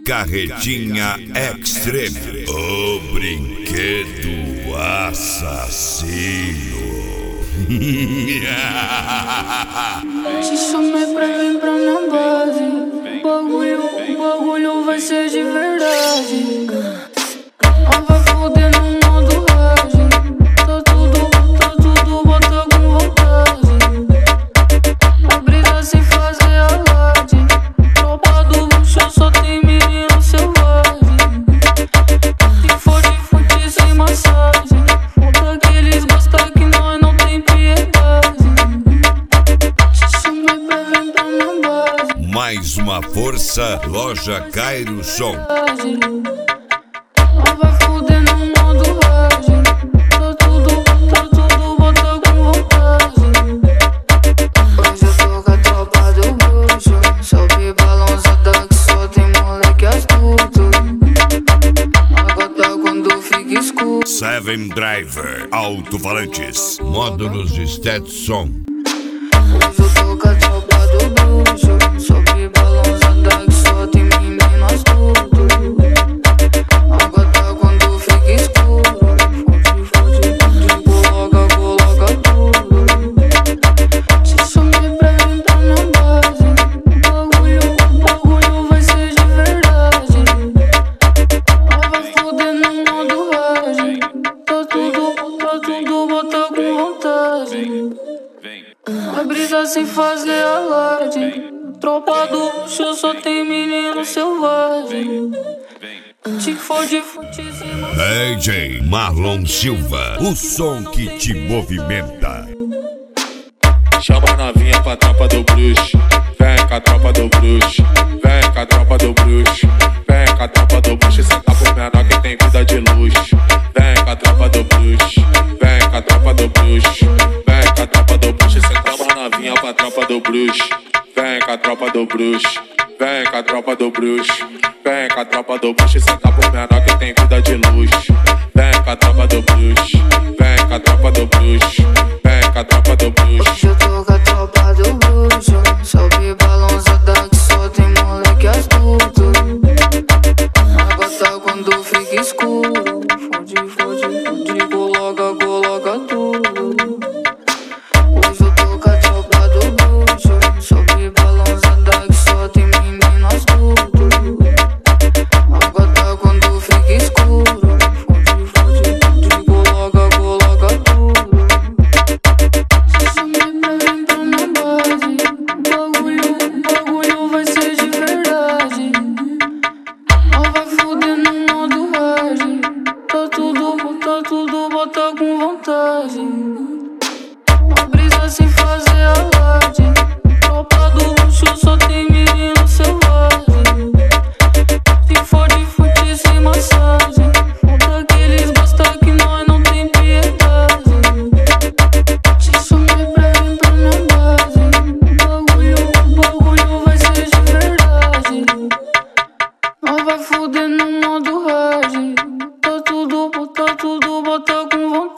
Carretinha Extreme, o brinquedo assassino. Te chamei pra vir pra minha base. O bagulho vai ser de verdade. Não vai foder no modo rage. Tá tudo, bota com vontade. A brisa sem fazer alarde. Tropa do luxo, só tem menino selvagem. Se for de fute sem massagem, falta aqueles gostar que nós não tem piedade. Te chamei pra vir pra minha base. Mais uma força, Loja Cairo Som. Não vai foder no modo rage. Tá tudo, bota com vontade. Hoje eu tô com a tropa do bruxo. Sobe balançada que só tem moleque astuto. Agora quando fica escuro. Seven Driver, alto-falantes, módulos de Stetson. Hoje eu tô com a tropa do bruxo. Sobe balançada que só tem menino astuto. Agora quando fica escuro, fode, coloca tudo. Te chamei pra vir pra minha base. O bagulho vai ser de verdade. Não vai foder no modo rage. Tá tudo, bota com vontade. A brisa sem fazer alarde. Tropa do luxo, só tem menino selvagem. Te fode, fute sem massagem. DJ Marlon Silva, o som que te movimenta. Chama a novinha pra tropa do bruxo. Vem com a tropa do bruxo. Vem com a tropa do bruxo. Vem com a tropa do bruxo. Senta por menor que tem vida de luxo. Vem com a tropa do bruxo. Vem com a tropa do bruxo. Vem com a tropa do bruxo. Sentamos a novinha pra tropa do bruxo. Vem com a tropa do bruxo. Vem com a tropa do bruxo. Vem com a tropa do bruxo. Senta por menor que tem vida de luxo. Vem com a tropa do bruxo. Vem com a tropa do bruxo. Vem com a tropa do bruxo. Hoje eu tô com a tropa do bruxo. Sobe balançada que só tem moleque astuto. Agora quando fica escuro, fode, coloca tudo. Hoje eu tô com a tropa do bruxo. Sobe balançada que só tem menino astuto. Agora quando fica escuro, fode, coloca tudo. Se chamei pra vir pra minha base. O bagulho vai ser de verdade. Não vai foder no modo rage. Tá tudo, bota com vontade.